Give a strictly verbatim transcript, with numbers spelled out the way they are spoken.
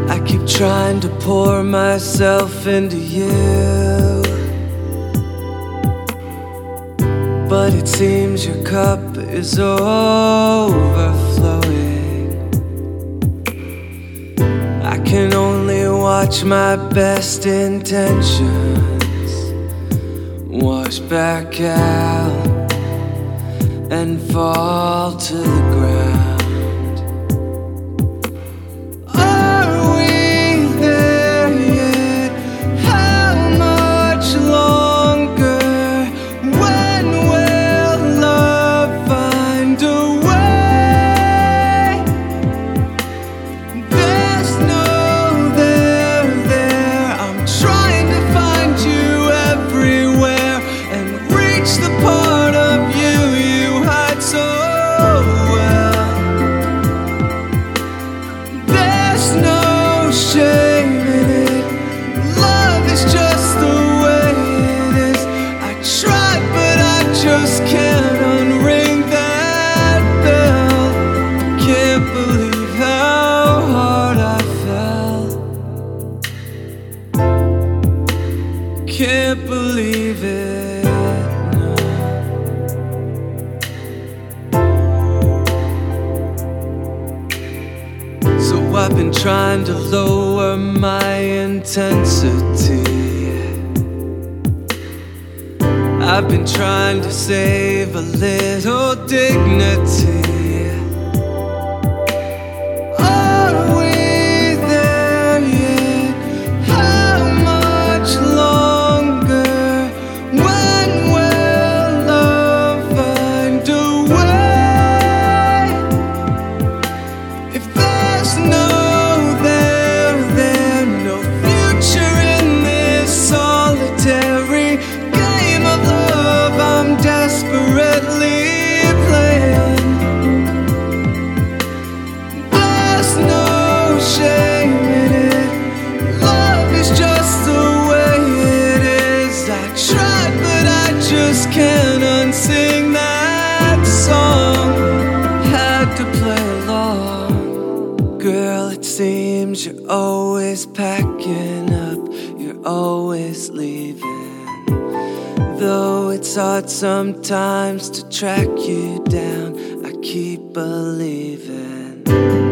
I keep trying to pour myself into you, but it seems your cup is overflowing. I can only watch my best intentions wash back out and fall to the ground. Can't believe it, no. So I've been trying to lower my intensity. I've been trying to save a little dignity. Can't unsing that song. Had to play along. Girl, it seems you're always packing up, you're always leaving. Though it's hard sometimes to track you down, I keep believing.